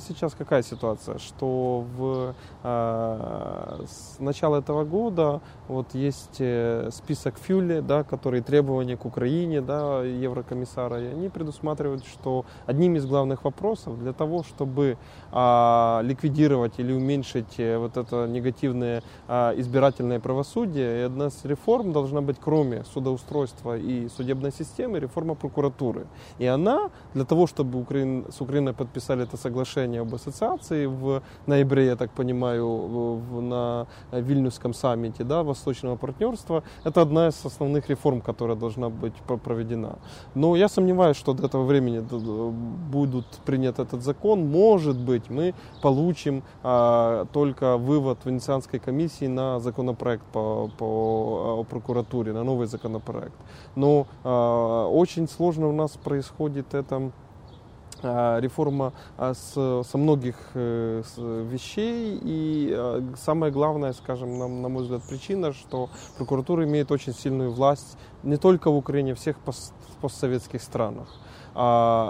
сейчас какая ситуация, что с начала этого года вот есть список Фюле, да, который требования к Украине, да, еврокомиссара, и они предусматривают, что одним из главных вопросов для того, чтобы ликвидировать или уменьшить вот это негативное избирательное правосудие, и одна из реформ должна быть, кроме судоустройства и судебной системы, реформа прокуратуры. И она, для того, чтобы с Украиной подписали это соглашение об ассоциации в ноябре, я так понимаю, на Вильнюсском саммите, да, Восточного партнерства, это одна из основных реформ, которая должна быть проведена. Но я сомневаюсь, что до этого времени будет принят этот закон. Может быть, мы получим только вывод Венецианской комиссии на законопроект по прокуратуре, на новый законопроект. Но очень сложно у нас происходит это реформа со многих вещей, и самое главное, скажем, на мой взгляд, причина, что прокуратура имеет очень сильную власть не только в Украине, в всех постсоветских странах. То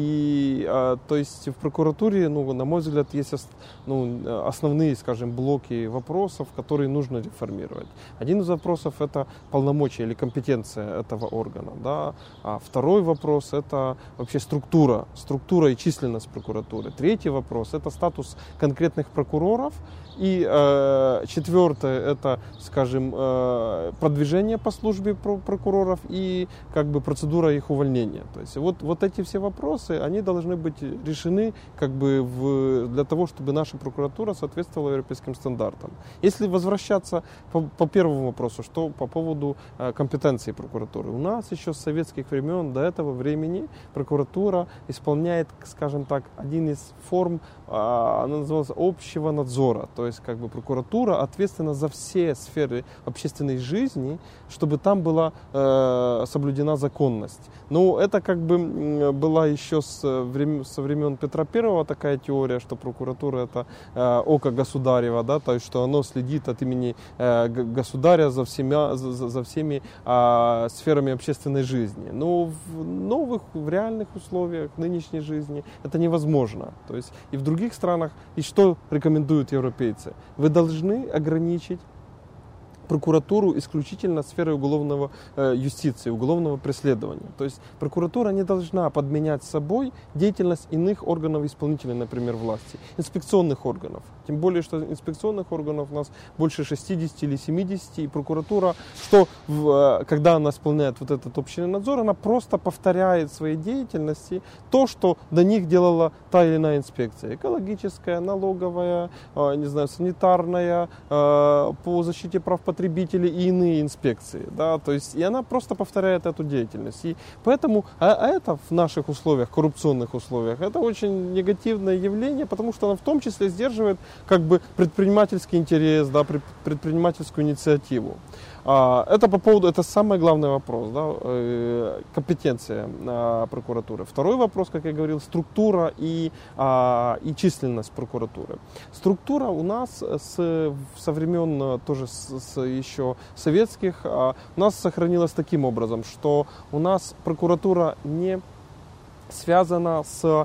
есть в прокуратуре, на мой взгляд, есть основные, скажем, блоки вопросов, которые нужно реформировать. Один из вопросов — это полномочия или компетенция этого органа. Да? А второй вопрос — это вообще структура и численность прокуратуры. Третий вопрос — это статус конкретных прокуроров. И четвертое — это, скажем, продвижение по службе прокуроров и процедура их увольнения. То есть вот эти все вопросы, они должны быть решены для того, чтобы наша прокуратура соответствовала европейским стандартам. Если возвращаться по первому вопросу, что по поводу компетенции прокуратуры. У нас еще с советских времен до этого времени прокуратура исполняет, скажем так, один из форм, она называлась общего надзора. То есть прокуратура ответственна за все сферы общественной жизни, чтобы там была соблюдена законность. Но это была еще со времен Петра I такая теория, что прокуратура — это око государева, да, то есть что оно следит от имени государя за всеми сферами общественной жизни. Но в реальных условиях нынешней жизни это невозможно. То есть и в других странах, и что рекомендуют европейцы? Вы должны ограничить прокуратуру исключительно сферой уголовного юстиции, уголовного преследования. То есть прокуратура не должна подменять собой деятельность иных органов исполнительной, например, власти, инспекционных органов. Тем более, что инспекционных органов у нас больше 60 или 70, и прокуратура, когда она исполняет вот этот общий надзор, она просто повторяет в своей деятельности то, что до них делала та или иная инспекция. Экологическая, налоговая, санитарная, по защите прав потребителей и иные инспекции, да, то есть и она просто повторяет эту деятельность. И поэтому, это в наших условиях, коррупционных условиях, это очень негативное явление, потому что оно в том числе сдерживает предпринимательский интерес, да, предпринимательскую инициативу. Это самый главный вопрос, да, компетенция прокуратуры. Второй вопрос, как я говорил, структура и численность прокуратуры. Структура у нас со времен тоже еще советских у нас сохранилась таким образом, что у нас прокуратура не связана с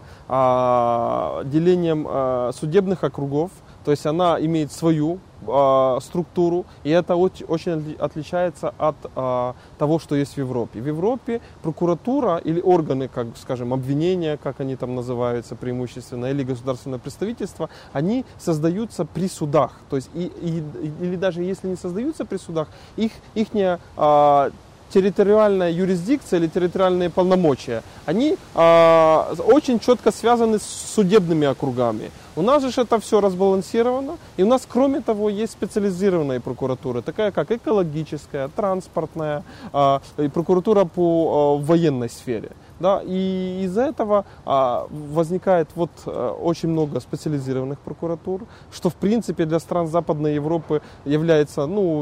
делением судебных округов. То есть она имеет свою структуру, и это очень отличается от того, что есть в Европе. В Европе прокуратура или органы, обвинения, как они там называются преимущественно, или государственное представительство, они создаются при судах. То есть или даже если не создаются при судах, ихняя территориальная юрисдикция или территориальные полномочия, они очень четко связаны с судебными округами. У нас же это все разбалансировано, и у нас, кроме того, есть специализированная прокуратура, такая как экологическая, транспортная, и прокуратура по военной сфере. Да, и из-за этого возникает очень много специализированных прокуратур, что в принципе для стран Западной Европы является,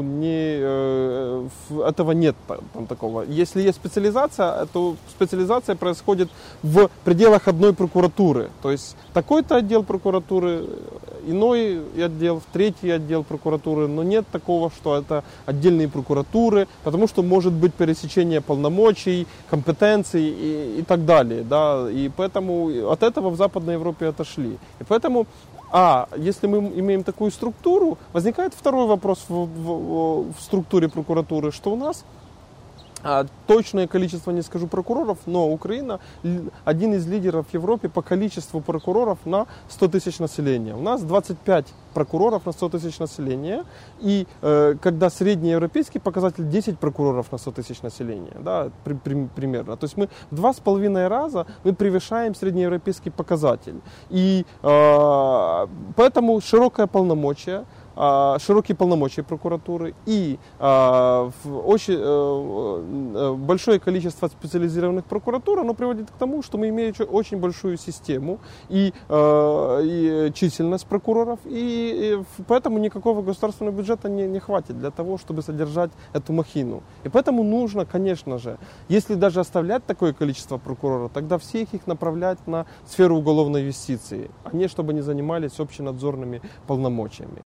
этого нет там такого. Если есть специализация, то специализация происходит в пределах одной прокуратуры. То есть такой-то отдел прокуратуры иной отдел, в третий отдел прокуратуры, но нет такого, что это отдельные прокуратуры, потому что может быть пересечение полномочий, компетенций и так далее. Да? И поэтому от этого в Западной Европе отошли. И поэтому, если мы имеем такую структуру, возникает второй вопрос в структуре прокуратуры, что у нас точное количество не скажу прокуроров, но Украина один из лидеров в Европе по количеству прокуроров на 100 тысяч населения. У нас 25 прокуроров на 100 тысяч населения, и когда среднеевропейский показатель 10 прокуроров на 100 тысяч населения, да, примерно. То есть мы в 2,5 раза мы превышаем среднеевропейский показатель. И поэтому широкие полномочия прокуратуры и очень большое количество специализированных прокуратур, оно приводит к тому, что мы имеем очень большую систему и численность прокуроров, и поэтому никакого государственного бюджета не хватит для того, чтобы содержать эту махину. И поэтому нужно, конечно же, если даже оставлять такое количество прокуроров, тогда всех их направлять на сферу уголовной юстиции, а не чтобы они занимались общенадзорными полномочиями.